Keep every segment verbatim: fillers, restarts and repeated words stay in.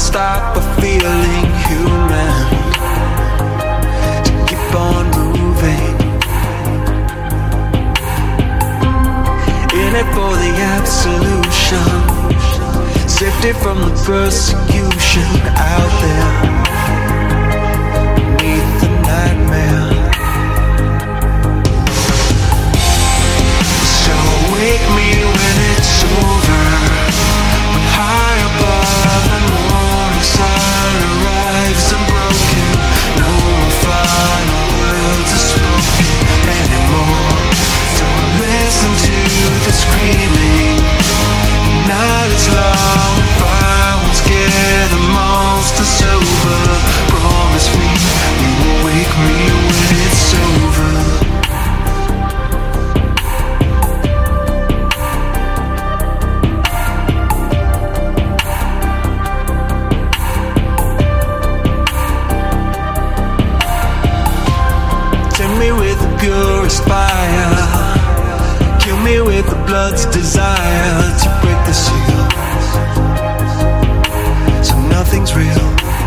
stop a feeling human, to keep on moving, in it for the absolution, safety from the persecution out there beneath the nightmare. So wake me when it's over, when high above the morning sun arrives unbroken. No more final words are spoken anymore. Don't listen to the screaming. Night is long, fire won't scare the monsters over. Promise me you will wake me when it's over. Purest fire, kill me with the blood's desire to break the seal, so nothing's real.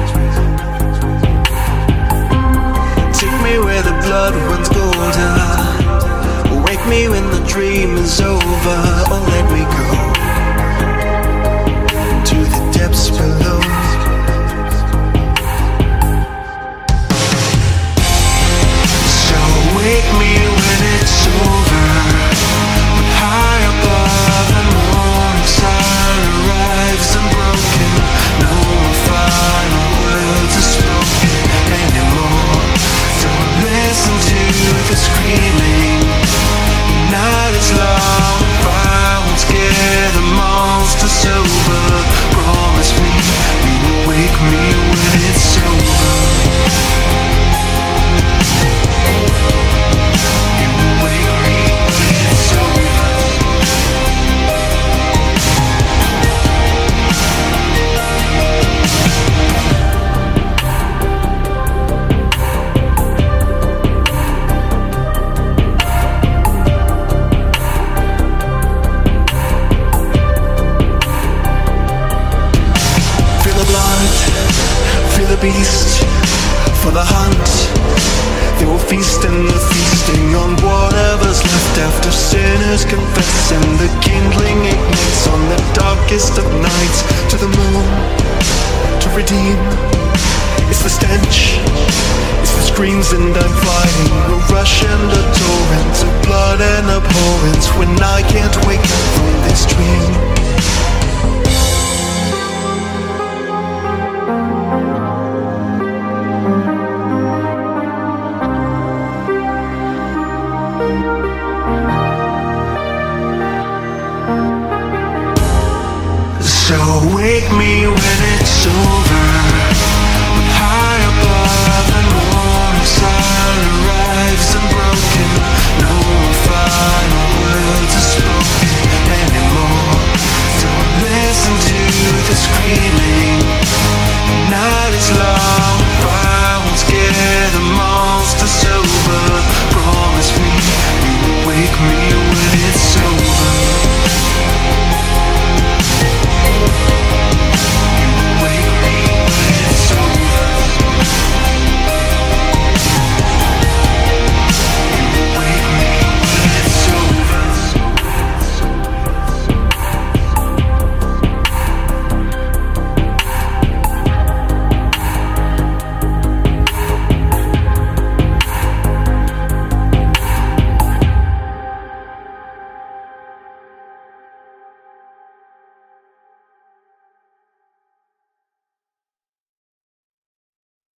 Take me where the blood runs golden, wake me when the dream is over, or let me go to the depths below. Wake me when it's over, when high above the morning sun arrives unbroken. No more final words are spoken anymore. Don't listen to the screaming. Night is long, fire won't scare the monsters over. Promise me you will wake me when it's over. Beast for the hunt, they will feast and the feasting on whatever's left after sinners confess, and the kindling ignites on the darkest of nights to the moon to redeem. It's the stench, it's the screams, and I'm fighting a rush and a torrent of blood and abhorrence when I can't wake up from this dream. So wake me when it's over,